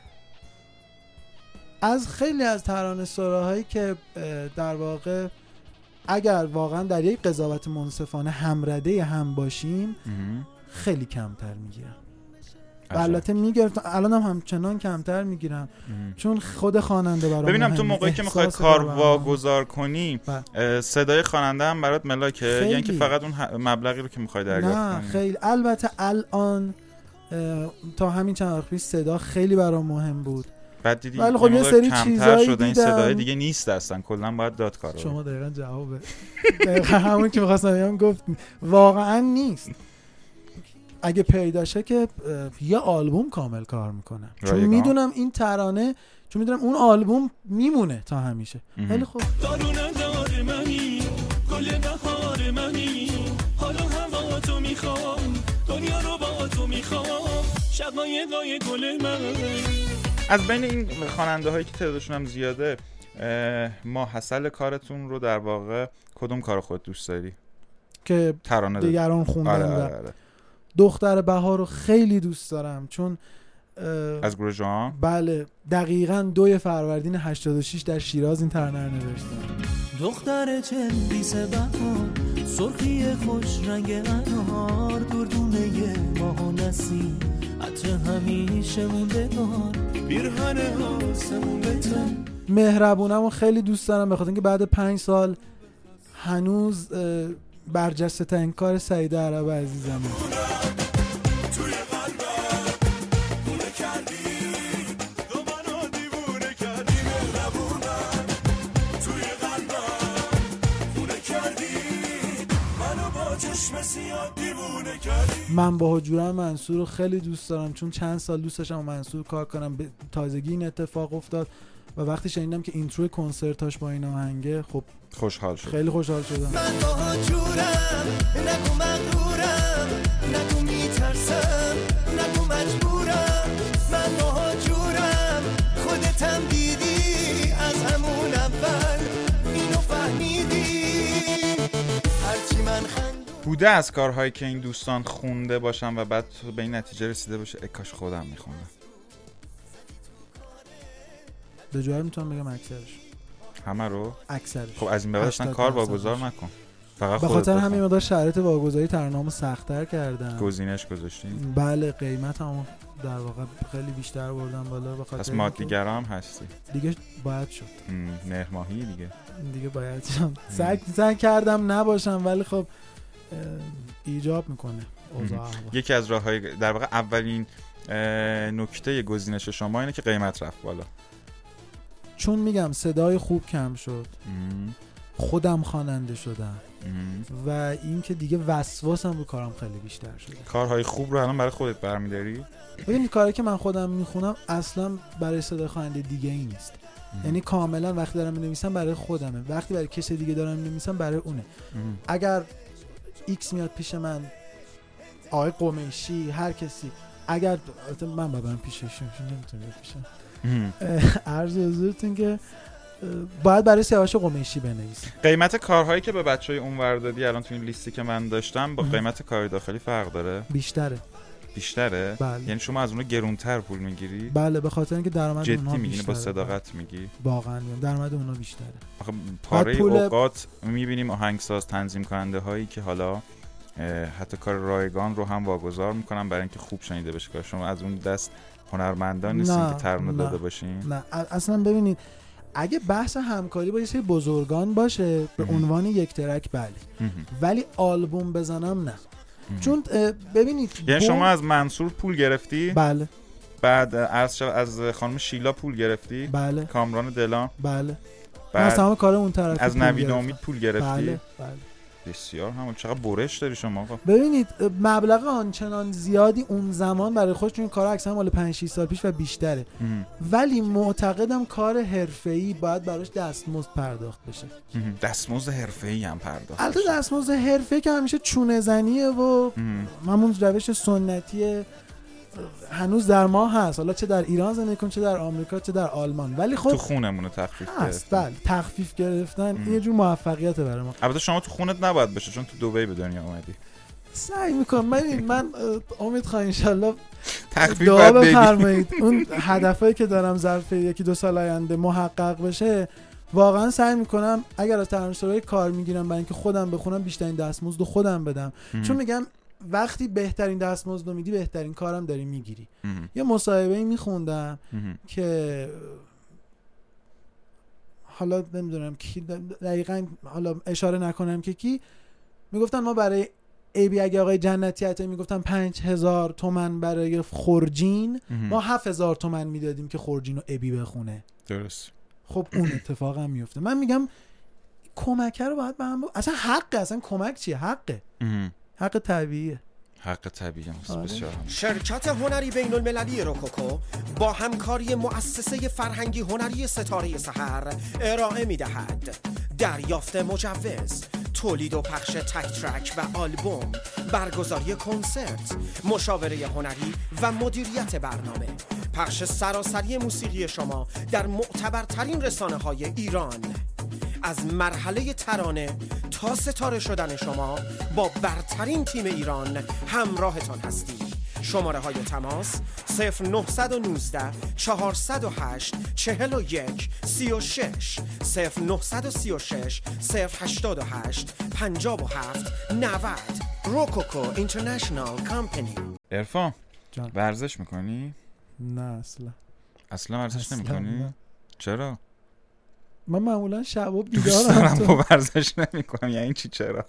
از خیلی از ترانه سراهایی که در واقع اگر واقعا در یک قضاوت منصفانه همرده هم باشیم خیلی کمتر میگیرم. البته میگرفتم، الان هم همچنان کمتر میگیرم چون خود خواننده برام ببینم تو موقعی که میخوای کار واگذار کنی صدای خواننده هم برات ملاکه، یعنی که فقط اون مبلغی رو که میخوای دریافت کنی؟ نه خیلی. البته الان تا همین چند وقت پیش صدا خیلی برام مهم بود. بعد دیدی ولی خب یه سری چیزایی دیدم این صدای دیگه نیست اصلا، کلا باید داد کارو. شما دقیقاً جوابه دقیقاً همون که می‌خواستم بگم گفت واقعا نیست. اگه پیدا شه که یه آلبوم کامل کار میکنم، چون میدونم این ترانه، چون میدونم اون آلبوم میمونه تا همیشه. خیلی خوب. دارونه دار منی، گل بهار منی، حالا هوا تو میخوام، دنیا رو با تو میخوام، شقایقای گل من. از بین این خواننده هایی که تعدادشون هم زیاده، ماحصل کارتون رو در واقع کدوم کار خود دوست داری که ترانه دیگران خوندن؟ آره آره آره. دختر بهار رو خیلی دوست دارم چون از گروه جان. بله دقیقاً دوی فروردین هشتاد و شش در شیراز این ترانه رو نوشتم. دختر چندیس بهار، سرخی خوش رنگ انار، دردونه ماه و نسیم، عطر همیشه موندگار، پیرهن آسمون بتن. مهربونم رو خیلی دوست دارم به خاطر اینکه بعد پنج سال هنوز برجسته ترین کار سعید عرب عزیزمه. من با حجورم منصور رو خیلی دوست دارم چون چند سال دوست داشتم منصور کار کنم. به تازگی این اتفاق افتاد و وقتی شنیدم که اینترو کنسرتاش با این آهنگه خب خوشحال شد. خیلی خوشحال شدم. من با حجورم، نگو مغرورم، نگو میترسم، نگو مجبورم. من با حجورم، خودتم دیدی از همون اول اینو فهمیدی. هرچی من خند بوده از کارهایی که این دوستان خونده باشن و بعد به این نتیجه رسیده باشه اکاش خودم میخونم؟ به جوهر میتونم بگم اکثرش. همه رو؟ اکثرش. خب از این بعد اصلا کار واگذار نکن، فقط به خاطر همین مقدار شرایط واگذاری ترانه‌مو سخت‌تر کردم. گزینش گذاشتین؟ بله قیمتمو در واقع خیلی بیشتر بردم بالا به خاطر پس مادیگرام هستی دیگه. باید شد مهرماهی دیگه دیگه باید شد. سعی سعی کردم نباشم ولی خب ایجاب میکنه اوضاع. یکی از راههای در واقع اولین نکته گزینش شما اینه که قیمت رفت بالا، چون میگم صدای خوب کم شد، خودم خواننده شدم و این که دیگه وسواسم رو کارم خیلی بیشتر شده. کارهای خوب رو الان برای خودت برمی‌داری؟ ببین کاری که من خودم میخونم اصلا برای صدای خواننده دیگه ای نیست. یعنی کاملا وقتی دارم می‌نویسم برای خودمه، وقتی برای کسی دیگه دارم می‌نویسم برای اونه. ام. اگر ایکس میاد پیش من، آقای قمیشی، هر کسی، اگر من بابام پیشش نمیتونه پیشم عرض حضورتون که باید برای سیاوش قمیشی بنویسیم. قیمت کارهایی که به بچهای اونور دادی الان تو این لیستی که من داشتم با قیمت کار داخلی فرق داره؟ بیشتره. بیشتره؟ بله. یعنی شما از اونها گرونتر پول میگیری؟ بله، به خاطر اینکه درآمد اونها بیشتره. جدی میگی؟ با صداقت میگی؟ واقعا میگم درآمد اونها بیشتره. آخه پاره پول... اوقات میبینیم آهنگساز، تنظیم کننده هایی که حالا حتی کار رایگان رو هم واگذار میکنن برای اینکه خوب شنیده بشه کار. شما از اون دست هنرمندان نیستین که ترانه داده باشین؟ نه اصلا. ببینید اگه بحث همکاری با یه سری بزرگان باشه به عنوان یک ترک بله، ولی آلبوم بزنم نه. چون ببینید یعنی شما از منصور پول گرفتی؟ بله. بعد از از خانم شیلا پول گرفتی؟ بله. کامران دلان؟ بله. بعد از تمام کار اون طرف از نوید امید پول گرفتی؟ بله بله. بسیار همون. چقدر برش داری شما آقا. ببینید مبلغ آنچنان زیادی اون زمان برای خودش، چون کار اکثرا مال پنج شش سال پیش و بیشتره، ولی معتقدم کار حرفه‌ای باید براش دستمزد پرداخت بشه. دستمزد حرفه‌ای هم پرداخت. البته دستمزد حرفه‌ای که همیشه چونه زنیه و همون روش سنتی هنوز در ما هست، حالا چه در ایران زندگی کن، چه در آمریکا، چه در آلمان، ولی خب تو خونمون تخفیف گرفتن. بله، تخفیف گرفتن ام. یه جور موفقیت برای ما. البته شما تو خونت نباید بشه چون تو دبی به دنیا اومدی. سعی میکنم من من امید خواهیم ان شاء الله تخفیف دعا بفرمایید اون هدفایی که دارم ظرف یکی دو سال آینده محقق بشه. واقعا سعی میکنم اگر از ترانسفرهای کار میگیرم برای اینکه خودم بخونم بیشترین دستمزد رو خودم بدم، ام. چون میگم وقتی بهترین دستمزد رو میدی بهترین کارم داری میگیری. یه مصاحبه‌ای میخوندم که حالا نمیدونم کی دقیقاً، حالا اشاره نکنم که کی، میگفتن ما برای ای بی اگه آقای جنتی عطایی میگفتن پنج هزار تومن برای خورجین، ما هفت هزار تومن میدادیم که خورجین رو ای بی بخونه. درست. خب اون اتفاق هم میفته. من میگم کمکه رو باید به هم ب... اصلا حقه، اصلا کمک چیه؟ حقه. حق طبیعیه. حق طبیعی است. بسیار. شرکت هنری بین المللی روکوکو با همکاری مؤسسه فرهنگی هنری ستاره سحر ارائه می‌دهد دریافت مجوز، تولید و پخش تک ترک و آلبوم، برگزاری کنسرت، مشاوره هنری و مدیریت برنامه، پخش سراسری موسیقی شما در معتبرترین رسانه‌های ایران. از مرحله ترانه تا ستاره شدن شما با برترین تیم ایران همراهتان هستیم. شماره های تماس صفر نه یک نه چهارصد و هشت چهل و یک سی و شش صفر نه سه شش صفر هشتاد و هشت پنجاه و هفت نود. روکوکو اینترنشنال کمپانی. عرفان ورزش میکنی؟ نه اصلا. اصلا ورزش نمیکنی؟ چرا؟ من معمولا شبا بیدارم. دوست دارم با ورزش نمیکنم. یعنی چی چرا؟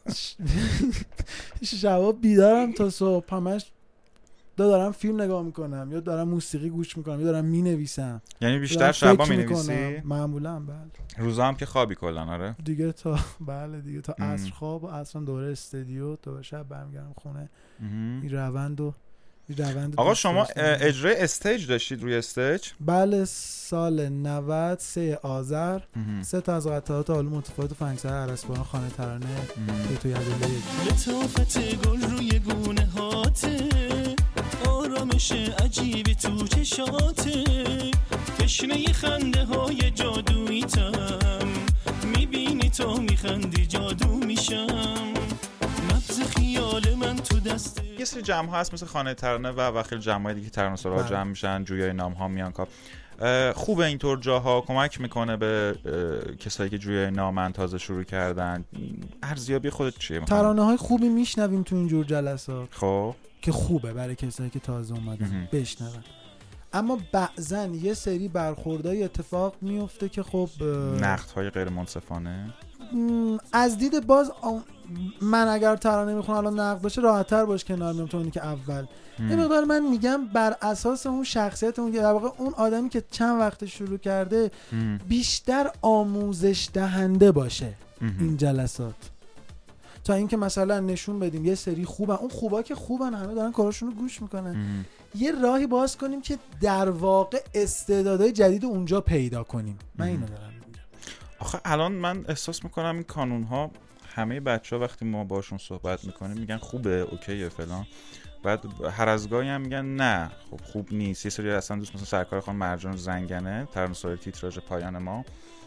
شبا بیدارم تا صبح، همش دارم فیلم نگاه میکنم یا دارم موسیقی گوش میکنم یا دارم مینویسم. یعنی بیشتر شبا مینویسی؟ معمولا بله. روزا هم که خوابی کلا؟ آره دیگه تا بله دیگه تا عصر خواب و اصلا دوره استودیو تا شب برمیگردم خونه. این روندو آقا شما اجرای استیج داشتید روی استیج؟ بله، سال نود سه آذر سه تا از قطعات آلبوم متفاوت فرانک ارسبان خانه ترانه به تو یاد لیک. لطافت گل روی گونه هاته، آرامش عجیبی تو چشاته، تشنه خنده های جادوییتم، میبینی تو میخندی جادو میشم، نبض خیال من تو دست. یه سری جمع ها هست مثل خانه ترانه و و خیلی جمع های دیگه ترانه سرا جمع میشن، جویای نام ها میان کار. خوبه اینطور جاها، کمک میکنه به کسایی که جویای نامن تازه شروع کردن. ارزیابی خودت چیه؟ ترانه های خوبی میشنویم تو اینجور جلسات خب که خوبه برای کسایی که تازه اومدن بشنون، اما بعضن یه سری برخوردهای اتفاق میفته که خب نقدهای غیر منصفانه از دید باز من اگر ترانه میخونم الان نقد باشه راحت‌تر باش کنار میام تا اونی که اول. یه مقدار من میگم بر اساس اون شخصیت اون، در واقع اون آدمی که چند وقت شروع کرده ام. بیشتر آموزش دهنده باشه ام. این جلسات، تا اینکه مثلا نشون بدیم یه سری خوبن، اون خوبا که خوبن همه دارن کاراشونو گوش میکنن ام. یه راهی باز کنیم که در واقع استعدادهای جدید اونجا پیدا کنیم. من اینو دارم میگم. آخه الان من احساس میکنم این کانون ها همه بچه‌ها وقتی ما باشون صحبت میکنیم میگن خوبه، اوکیه فلان، بعد هر از گاهی هم میگن نه خب خوب نیست. یه سری اصلا دوست مثلا سرکار خانم مرجان زنگنه ترانه‌سرای تیتراژ پایان ما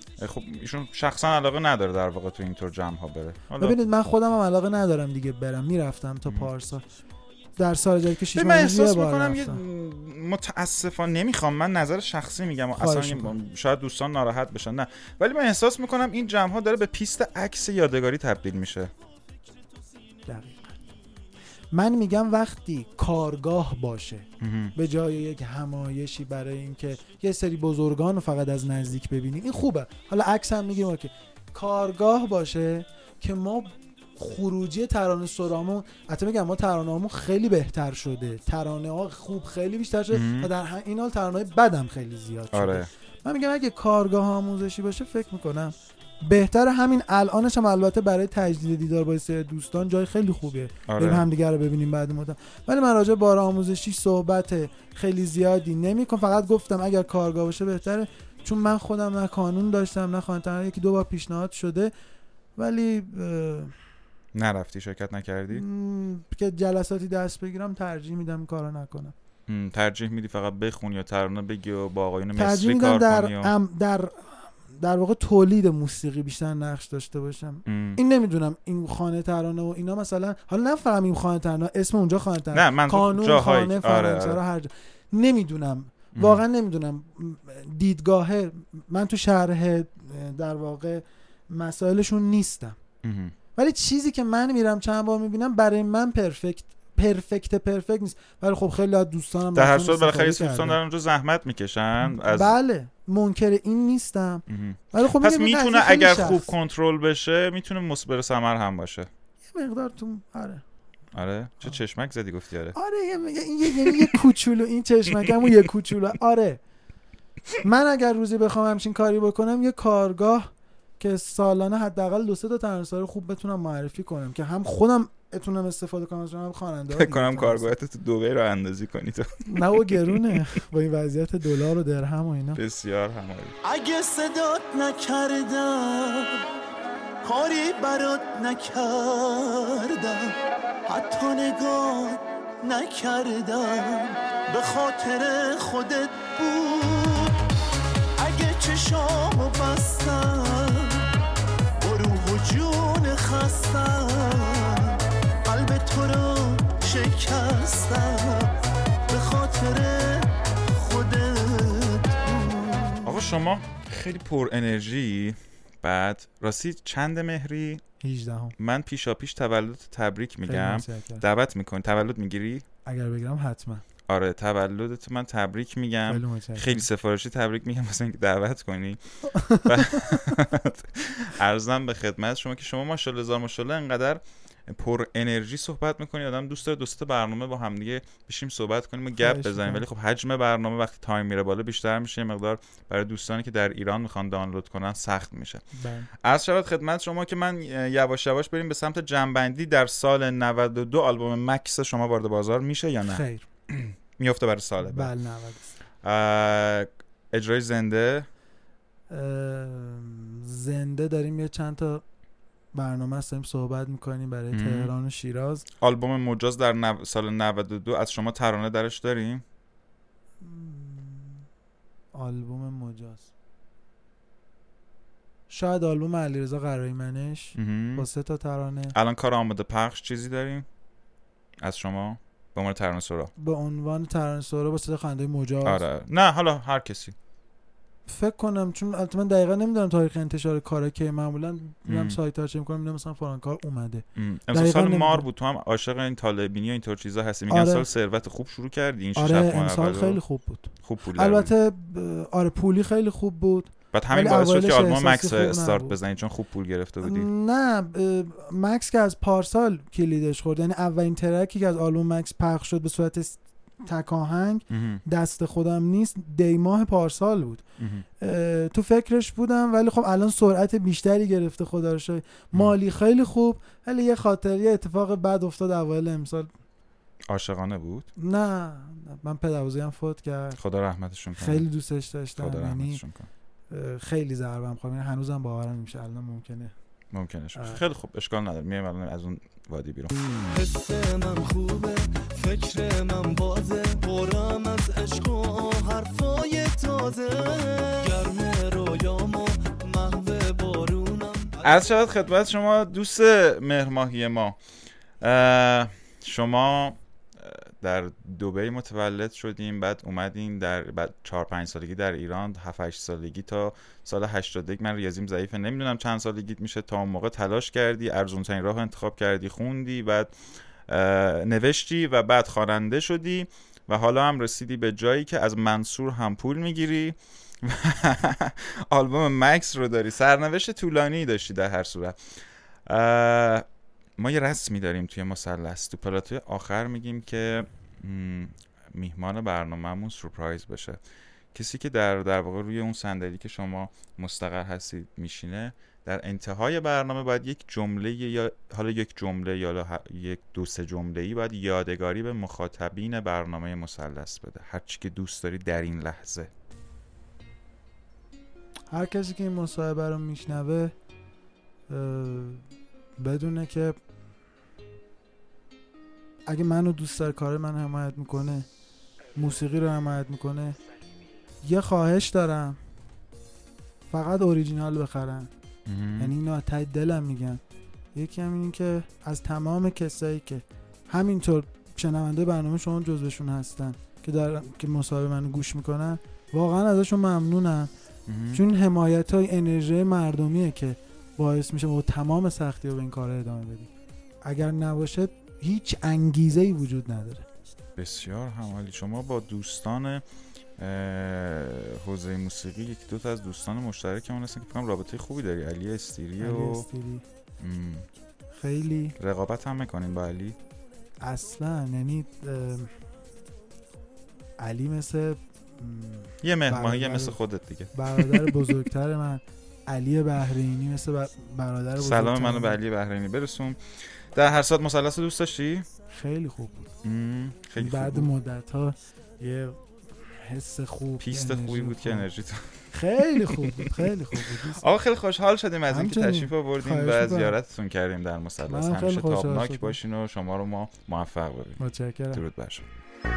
خب ایشون شخصا علاقه نداره در واقع تو اینطور جمع ها بره. ببینید من خودم هم علاقه ندارم دیگه برم، میرفتم تا پارسال در سال جدید که شش ماه احساس میکنم یه متاسفانه نمیخوام من نظر شخصی میگم اصلا شاید دوستان ناراحت بشن، نه ولی من احساس میکنم این جمع ها داره به پیست عکس یادگاری تبدیل میشه. دقیقاً من میگم وقتی کارگاه باشه به جای یک همایشی برای اینکه یه سری بزرگان رو فقط از نزدیک ببینیم این خوبه، حالا عکس هم میگیم که کارگاه باشه که ما خروجی ترانه سرامون، حتی میگم ما ترانه‌هامون خیلی بهتر شده، ترانه ها خوب خیلی بیشتر شده و در این حال ترانه های بدم خیلی زیاد شده. آره. من میگم اگه کارگاه آموزشی باشه فکر میکنم بهتره. همین الانش هم البته برای تجدید دیدار با سری دوستان جای خیلی خوبه، آره. بریم همدیگه رو ببینیم بعد مدت. ولی من راجع به بار آموزشی صحبت خیلی زیادی نمیکنم، فقط گفتم اگر کارگاه باشه بهتره، چون من خودم نه قانون داشتم نه خانه، یکی دو بار پیشنهاد شده ولی نرفتی، شرکت نکردی که جلساتی دست بگیرم ترجیح میدم کارا نکنم. ترجیح میدی فقط بخونی یا ترانه بگی و با آقایون مصری کار در کنی و... ام در در واقع تولید موسیقی بیشتر نقش داشته باشم. ام. این نمیدونم این خانه ترانه و اینا مثلا، حالا نفهم این خانه ترانه اسم اونجا خانه ترانه قانون خانه فرانسه آره. هر جا نمیدونم ام. واقعا نمیدونم دیدگاه من تو شرح در واقع مسائلشون نیستم ام. ولی چیزی که من میرم چند بار میبینم برای من پرفکت پرفکت پرفکت نیست، ولی خب خیلی از دوستانم در هر صورت بالاخره دوستان دارن اونجا زحمت میکشن از... بله منکر این نیستم ولی خب پس میتونه اگر خوب کنترل بشه میتونه مثمر ثمر هم باشه یه مقدار تو. آره آره چه چشمک زدی گفتی آره آره یه یه یه کوچولو این چشمکمو یه کوچولو آره. من اگر روزی بخوام همچین کاری بکنم یه کارگاه که سالانه حداقل دو سه تا ترانه‌سرا خوب بتونم معرفی کنم که هم خودم بتونم استفاده کنم از هم خواننده ها. فکر کنم کارگاهت تو دبی رو اندازی کنی تو. نه و گرونه با این وضعیت دلار و درهم و اینا. بسیار هماری. اگه صدات نکردم کاری برات نکردم حتی نگاه نکردم به خاطر خودت بود. اگه چشامو بستم با روح و جون خستم قلب تو رو شکستم به خاطر خودت بود. آقا شما خیلی پر انرژی. بعد راستی چند مهری؟ هجدهم. من پیشا پیش تولد تبریک میگم. دعوت میکنی؟ تولد میگیری؟ اگر بگیرم حتما. آره تولدت من تبریک میگم. خیلی سفارشی تبریک میگم مثلا اینکه دعوت کنی. عرضم به خدمت شما که شما ماشاءالله زار ماشاءالله انقدر پر انرژی صحبت میکنی، آدم دوست داره دوست برنامه با هم دیگه بشیم صحبت کنیم و گپ بزنیم، ولی خب حجم برنامه وقتی تایم میره بالا بیشتر میشه، مقدار برای دوستانی که در ایران میخوان دانلود کنن سخت میشه. از شبت خدمت شما که من یواش یواش بریم به سمت جنبندی. در سال نود و دو آلبوم مکس شما وارد بازار میشه یا نه؟ خیر میفته برای سال بعد. بله نود. اجرای زنده زنده داریم یه چند تا برنامه هستیم صحبت میکنیم برای تهران و شیراز. آلبوم مجاز در نو... سال نود و دو از شما ترانه درش داریم؟ آلبوم مجاز شاید آلبوم علیرضا قرایمنش با سه تا ترانه. الان کار آماده پخش چیزی داریم از شما به عنوان ترانه سرا؟ به عنوان ترانه سرا با سه تا خواننده مجاز؟ آره نه حالا هر کسی فکر کنم، چون البته من دقیقاً نمیدونم تاریخ انتشار کارا که معمولا میرم سایت‌ها چک می‌کنم میبینم مثلا فلان کار اومده. امسال سال مار بود، تو هم عاشق این طالبینی و اینطور چیزا هستی. میگن آره. سال ثروت خوب شروع کردی این شش آره امسال خیلی خوب بود. خوب پول البته آره پولی خیلی خوب بود. بعد همین باعث شد که آلبوم مکس استارت بزنید چون خوب پول گرفته بودی. نه مکس که از پارسال کلیدش خورد، یعنی اولین ترکی که از آلبوم مکس پخش شد به صورت تک آهنگ دست خودم نیست دی ماه پارسال بود. تو فکرش بودم ولی خب الان سرعت بیشتری گرفته خدا رو شکر. مالی خیلی خوب، ولی یه خاطر یه اتفاق بد افتاد اوایل امسال. عاشقانه بود؟ نه من پدربزرگم فوت کرد، خدا رحمتشون کنه. خیلی دوستش داشتم، خدا رحمتشون کنه. خیلی ضربم خورد، هنوزم باورم نمیشه الان ممکنه ممکنه شد. خیلی خوب اشکال نداره، میایم الان از اون وادی بیرون. حس من خوبه، فکر من بازه، برم از عشق و حرفای تازه، گرم رویامو عرض شود خدمت شما دوست مهرماهی ما، شما در دبی متولد شدیم، بعد اومدین در بعد چهار پنج سالگی در ایران، هفت هشت سالگی تا سال هشتاد و یک، من ریاضیم ضعیفه نمیدونم چند سالگیت میشه، تا اون موقع تلاش کردی، ارزون ترین راه انتخاب کردی، خوندی، بعد نوشتی و بعد خواننده شدی و حالا هم رسیدی به جایی که از منصور هم پول میگیری آلبوم مکس رو داری. سرنوشت طولانی داشتی در هر صورت. ما یه رسمی داریم توی مثلث، تو پلاتوی آخر میگیم که میهمان برنامه‌مون سورپرایز بشه. کسی که در در واقع روی اون صندلی که شما مستقر هستید میشینه، در انتهای برنامه باید یک جمله یا حالا یک جمله یا یک دو سه جمله‌ای باید یادگاری به مخاطبین برنامه مثلث بده. هر چی که دوست داری در این لحظه. هر کسی که این مصاحبه رو میشنوه بدونه که اگه منو دوست داره، کار منو حمایت میکنه، موسیقی رو حمایت میکنه، یه خواهش دارم، فقط اوریجینال بخرن. یعنی اینو ته دلم میگم. یکی هم این که از تمام کسایی که همینطور شنونده برنامه شما جزوشون هستن که در که مصاحبه منو گوش میکنن، واقعا ازشون ممنونم. چون حمایت های انرژی مردمیه که باعث میشه با تمام سختی رو به این کار ادامه بدیم. اگر نباشه هیچ انگیزه‌ای وجود نداره. بسیار همالی. شما با دوستان حوزه موسیقی، یک دو تا از دوستان مشترکمون هستن که فکر کنم رابطه خوبی داری، علی استیری علی و استیری. خیلی رقابت هم میکنین با علی؟ اصلا یعنی علی مثل یه مهماهی مثل خودت دیگه، برادر بزرگتر من. علی بحرینی مثل برادر بزرگتر. سلام منو به علی بحرینی برسون. در هر صورت مثلث دوست داشتی؟ خیلی خوب بود. خیلی بعد خوب بود. مدت ها یه حس خوب، پیست خوبی بود که انرژی تو خیلی خوب بود. خیلی خوب بود. آقا خیلی خوشحال شدیم از اینکه همچنین. تشریف آوردیم و زیارتتون کردیم در مثلث. همیشه تابناک باشین و شما رو ما موفق ببینیم. متشکرم. درود بر شما.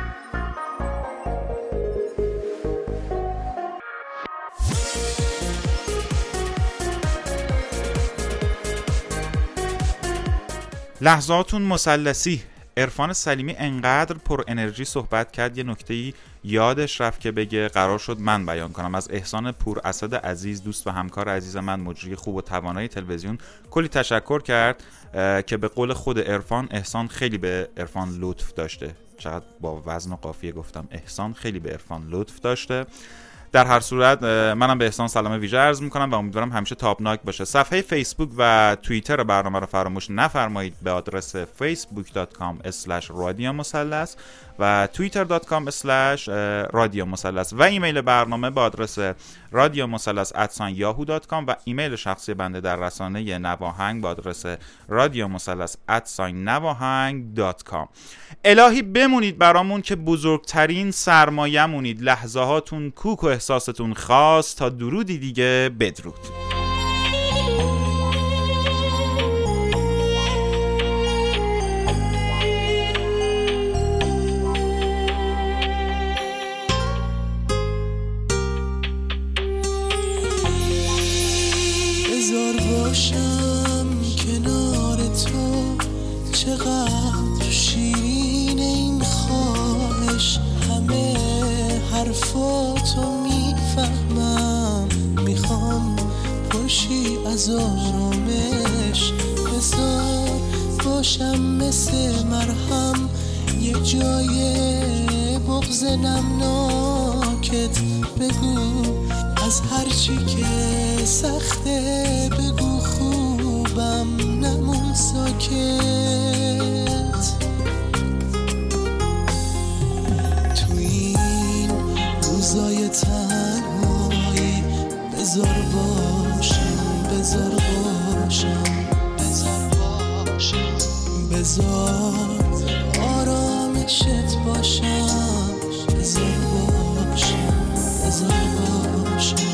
لحظاتون مثلثی. عرفان سلیمی انقدر پر انرژی صحبت کرد یه نکته‌ای یادش رفت که بگه، قرار شد من بیان کنم. از احسان پور اسد عزیز، دوست و همکار عزیز من، مجری خوب و توانای تلویزیون، کلی تشکر کرد که به قول خود عرفان، احسان خیلی به عرفان لطف داشته. چقدر با وزن و قافیه گفتم، احسان خیلی به عرفان لطف داشته. در هر صورت منم به احسان سلام ویژه عرض میکنم و امیدوارم همیشه تابناک باشه. صفحه فیسبوک و توییتر برنامه رو فراموش نفرمایید به آدرس فیسبوک دات کام اسلش رادیو مثلث و توییتر دات کام اسلش رادیو مثلث و ایمیل برنامه به آدرس رادیو مثلث ات یاهو دات کام و ایمیل شخصی بنده در رسانه نواهنگ به آدرس رادیو مثلث ات نواهنگ دات کام. الهی بمونید برامون که بزرگترین سرمایه مونید. لحظه هاتون کوک و احساستون خاص. تا درودی دیگه، بدرود. بذار باشم کنار تو، چقدر شیرین این خواهش. همه حرفاتو میفهمم، میخوام پرشی از آرامش. بذار باشم مثل مرهم، یه جای بغض نمناکت. بگو از هرچی که سخته، بگو خوبم نمون ساکت. تو این روزای تنهایی بذار باشم، بذار باشم، بذار باشم، بذار آرامشت باشم، بذار باشم، بذار باشم.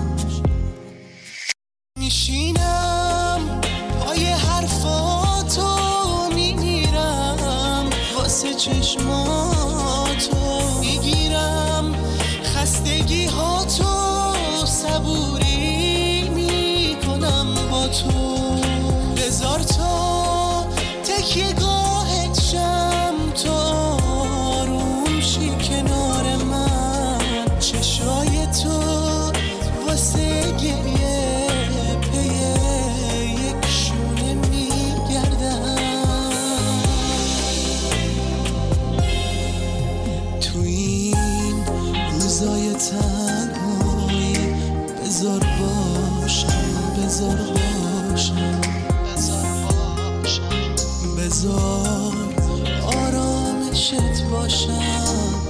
میشینم پای حرفاتو، میگیرم واسه چشماتو، میگیرم خستگی هاتو، صبوری میکنم با تو بذار تا تکیه گاهت شم تا آروم شی کنار من چشای تو واسه گریه پیه یک شونه میگردن تو این روزای تنهایی بذار باشم بذار باشم بذار آرامشت باشم